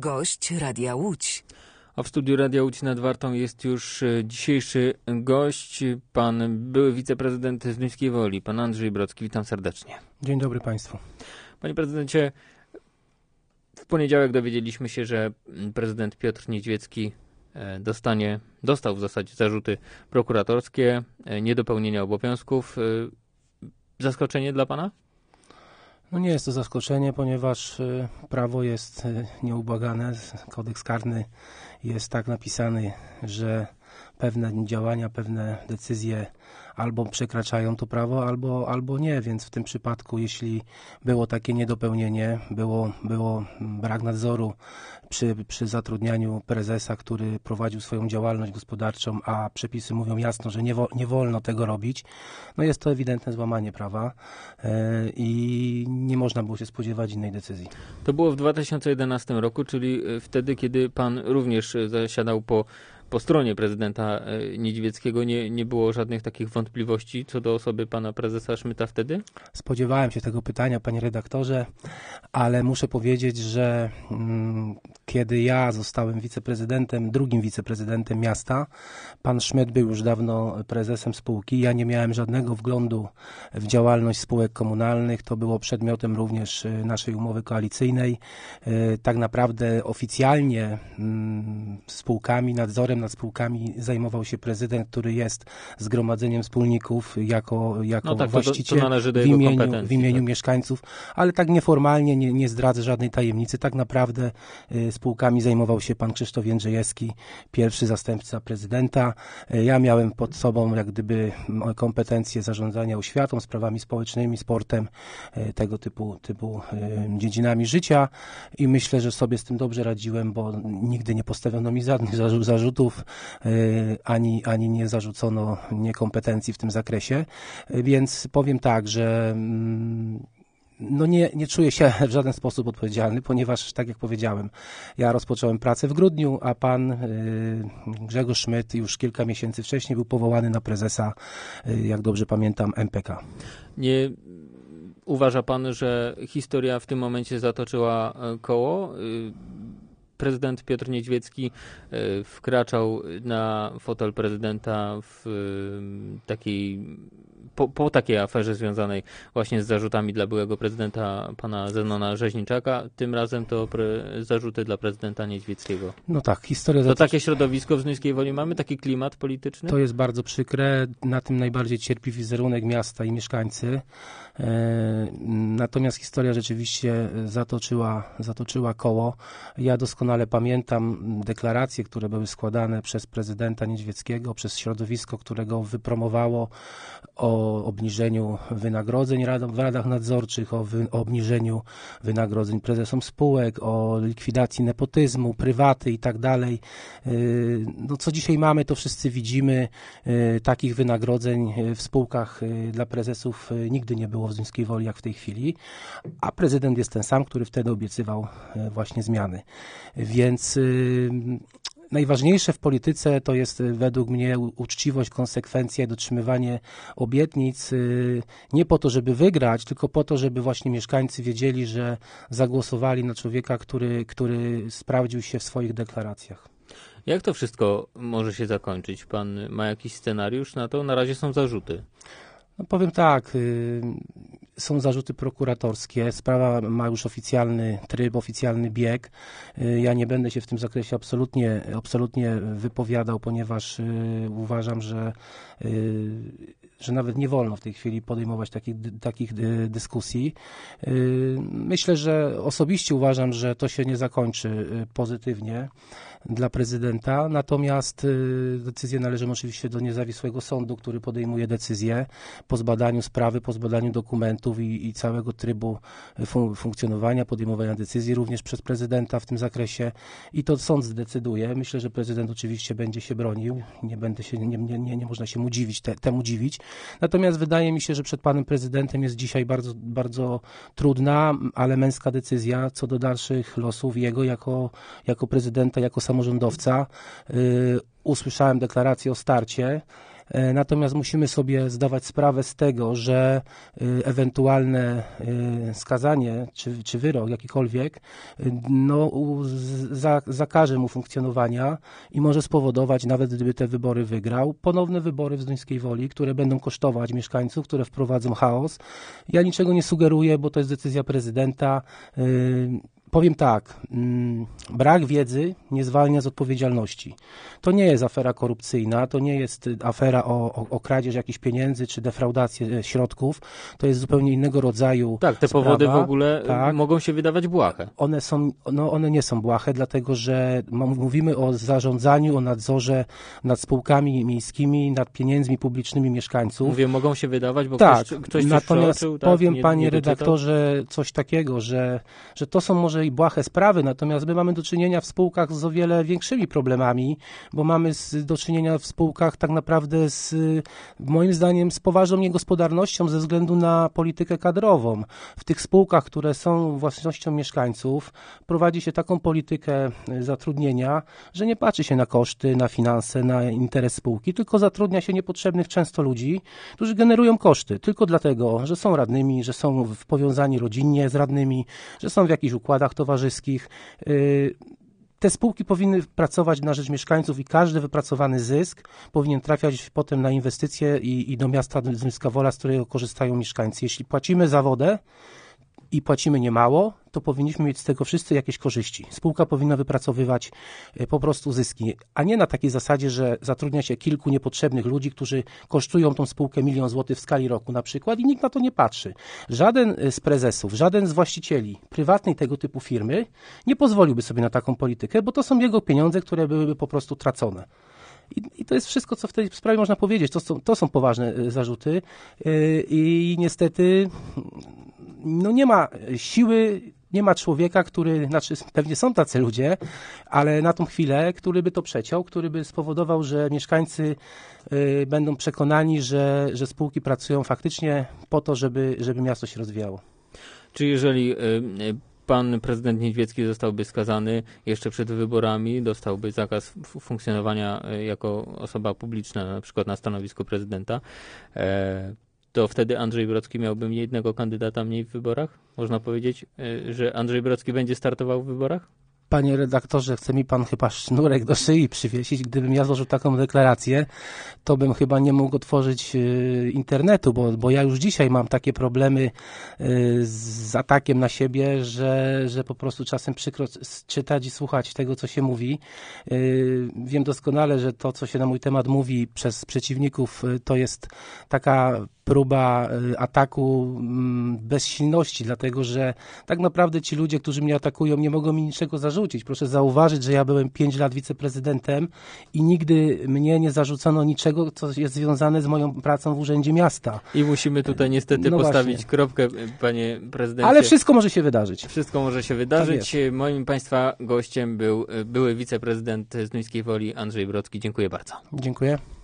Gość Radia Łódź. A w studiu Radia Łódź nad Wartą jest już dzisiejszy gość, pan były wiceprezydent Zduńskiej Woli, pan Andrzej Brocki. Witam serdecznie. Dzień dobry Państwu. Panie prezydencie, w poniedziałek dowiedzieliśmy się, że prezydent Piotr Niedźwiecki dostał w zasadzie zarzuty prokuratorskie, niedopełnienia obowiązków. Zaskoczenie dla pana? No nie jest to zaskoczenie, ponieważ prawo jest nieubłagane. Kodeks karny jest tak napisany, że pewne działania, pewne decyzje albo przekraczają to prawo, albo nie, więc w tym przypadku, jeśli było takie niedopełnienie, było brak nadzoru przy zatrudnianiu prezesa, który prowadził swoją działalność gospodarczą, a przepisy mówią jasno, że nie wolno tego robić, no jest to ewidentne złamanie prawa i nie można było się spodziewać innej decyzji. To było w 2011 roku, czyli wtedy, kiedy pan również zasiadał po stronie prezydenta Niedźwieckiego. Nie było żadnych takich wątpliwości co do osoby pana prezesa Szmyta wtedy? Spodziewałem się tego pytania, panie redaktorze, ale muszę powiedzieć, że kiedy ja zostałem drugim wiceprezydentem miasta, pan Szmyt był już dawno prezesem spółki. Ja nie miałem żadnego wglądu w działalność spółek komunalnych. To było przedmiotem również naszej umowy koalicyjnej. Tak naprawdę oficjalnie spółkami, nadzorem nad spółkami zajmował się prezydent, który jest zgromadzeniem wspólników jako no tak, właściciel to należy do w imieniu mieszkańców, ale tak nieformalnie, nie zdradzę żadnej tajemnicy. Tak naprawdę spółkami zajmował się pan Krzysztof Jędrzejewski, pierwszy zastępca prezydenta. Ja miałem pod sobą jak gdyby kompetencje zarządzania oświatą, sprawami społecznymi, sportem, tego typu dziedzinami życia i myślę, że sobie z tym dobrze radziłem, bo nigdy nie postawiono mi żadnych zarzutów, ani nie zarzucono niekompetencji w tym zakresie, więc powiem tak, że no nie czuję się w żaden sposób odpowiedzialny, ponieważ, tak jak powiedziałem, ja rozpocząłem pracę w grudniu, a pan Grzegorz Szmyt już kilka miesięcy wcześniej był powołany na prezesa, jak dobrze pamiętam, MPK. Nie uważa pan, że historia w tym momencie zatoczyła koło? Prezydent Piotr Niedźwiecki wkraczał na fotel prezydenta w po takiej aferze związanej właśnie z zarzutami dla byłego prezydenta pana Zenona Rzeźniczaka. Tym razem to zarzuty dla prezydenta Niedźwieckiego. No tak, historia... To takie środowisko w Zduńskiej Woli mamy? Taki klimat polityczny? To jest bardzo przykre. Na tym najbardziej cierpi wizerunek miasta i mieszkańcy. Natomiast historia rzeczywiście zatoczyła koło. Ja doskonale pamiętam deklaracje, które były składane przez prezydenta Niedźwieckiego, przez środowisko, które go wypromowało, o obniżeniu wynagrodzeń w radach nadzorczych, o obniżeniu wynagrodzeń prezesom spółek, o likwidacji nepotyzmu, prywaty i tak dalej. No co dzisiaj mamy, to wszyscy widzimy. Takich wynagrodzeń w spółkach dla prezesów nigdy nie było w Zduńskiej Woli jak w tej chwili, a prezydent jest ten sam, który wtedy obiecywał właśnie zmiany. Więc najważniejsze w polityce to jest według mnie uczciwość, konsekwencja i dotrzymywanie obietnic. Nie po to, żeby wygrać, tylko po to, żeby właśnie mieszkańcy wiedzieli, że zagłosowali na człowieka, który sprawdził się w swoich deklaracjach. Jak to wszystko może się zakończyć? Pan ma jakiś scenariusz na to? Na razie są zarzuty. No powiem tak, są zarzuty prokuratorskie, sprawa ma już oficjalny tryb, oficjalny bieg. Ja nie będę się w tym zakresie absolutnie wypowiadał, ponieważ uważam, że nawet nie wolno w tej chwili podejmować takich dyskusji. Myślę, że osobiście uważam, że to się nie zakończy pozytywnie dla prezydenta, natomiast decyzje należą oczywiście do niezawisłego sądu, który podejmuje decyzje po zbadaniu sprawy, po zbadaniu dokumentów i całego trybu funkcjonowania, podejmowania decyzji również przez prezydenta w tym zakresie i to sąd zdecyduje. Myślę, że prezydent oczywiście będzie się bronił, nie można się temu dziwić. Natomiast wydaje mi się, że przed panem prezydentem jest dzisiaj bardzo, bardzo trudna, ale męska decyzja co do dalszych losów jego jako prezydenta, jako samorządowca. Usłyszałem deklarację o starcie Natomiast musimy sobie zdawać sprawę z tego, że ewentualne skazanie czy wyrok jakikolwiek zakaże mu funkcjonowania i może spowodować, nawet gdyby te wybory wygrał, ponowne wybory w Zduńskiej Woli, które będą kosztować mieszkańców, które wprowadzą chaos. Ja niczego nie sugeruję, bo to jest decyzja prezydenta. Powiem tak, brak wiedzy nie zwalnia z odpowiedzialności. To nie jest afera korupcyjna, to nie jest afera o kradzież jakichś pieniędzy czy defraudację środków, to jest zupełnie innego rodzaju Tak, te sprawa. powody w ogóle mogą się wydawać błahe. One nie są błahe, dlatego że mówimy o zarządzaniu, o nadzorze nad spółkami miejskimi, nad pieniędzmi publicznymi mieszkańców. Mówię, mogą się wydawać, bo tak, ktoś natomiast przeoczył, powiem, nie panie doczytał. redaktorze, coś takiego, że to są może i błahe sprawy, natomiast my mamy do czynienia w spółkach z o wiele większymi problemami, bo mamy do czynienia w spółkach tak naprawdę moim zdaniem z poważną niegospodarnością ze względu na politykę kadrową. W tych spółkach, które są własnością mieszkańców, prowadzi się taką politykę zatrudnienia, że nie patrzy się na koszty, na finanse, na interes spółki, tylko zatrudnia się niepotrzebnych często ludzi, którzy generują koszty, tylko dlatego, że są radnymi, że są powiązani rodzinnie z radnymi, że są w jakichś układach towarzyskich. Te spółki powinny pracować na rzecz mieszkańców i każdy wypracowany zysk powinien trafiać potem na inwestycje i do miasta Zduńska Wola, z którego korzystają mieszkańcy. Jeśli płacimy za wodę i płacimy niemało, to powinniśmy mieć z tego wszyscy jakieś korzyści. Spółka powinna wypracowywać po prostu zyski, a nie na takiej zasadzie, że zatrudnia się kilku niepotrzebnych ludzi, którzy kosztują tą spółkę 1 000 000 złotych w skali roku na przykład i nikt na to nie patrzy. Żaden z prezesów, żaden z właścicieli prywatnej tego typu firmy nie pozwoliłby sobie na taką politykę, bo to są jego pieniądze, które byłyby po prostu tracone. I to jest wszystko, co w tej sprawie można powiedzieć. To są poważne zarzuty i niestety nie ma siły, nie ma człowieka, pewnie są tacy ludzie, ale na tą chwilę, który by to przeciął, który by spowodował, że mieszkańcy będą przekonani, że spółki pracują faktycznie po to, żeby miasto się rozwijało. Czy jeżeli pan prezydent Niedźwiecki zostałby skazany jeszcze przed wyborami, dostałby zakaz funkcjonowania jako osoba publiczna, na przykład na stanowisku prezydenta, to wtedy Andrzej Brocki miałby jednego kandydata mniej w wyborach? Można powiedzieć, że Andrzej Brocki będzie startował w wyborach? Panie redaktorze, chce mi pan chyba sznurek do szyi przywiesić. Gdybym ja złożył taką deklarację, to bym chyba nie mógł otworzyć internetu, bo ja już dzisiaj mam takie problemy z atakiem na siebie, że po prostu czasem przykro czytać i słuchać tego, co się mówi. Wiem doskonale, że to, co się na mój temat mówi przez przeciwników, to jest taka próba ataku bezsilności, dlatego że tak naprawdę ci ludzie, którzy mnie atakują, nie mogą mi niczego zarzucić. Proszę zauważyć, że ja byłem 5 lat wiceprezydentem i nigdy mnie nie zarzucono niczego, co jest związane z moją pracą w Urzędzie Miasta. I musimy tutaj niestety postawić właśnie kropkę, panie prezydencie. Ale wszystko może się wydarzyć. Wszystko może się wydarzyć. Tak, moim państwa gościem był były wiceprezydent Zduńskiej Woli Andrzej Brocki. Dziękuję bardzo. Dziękuję.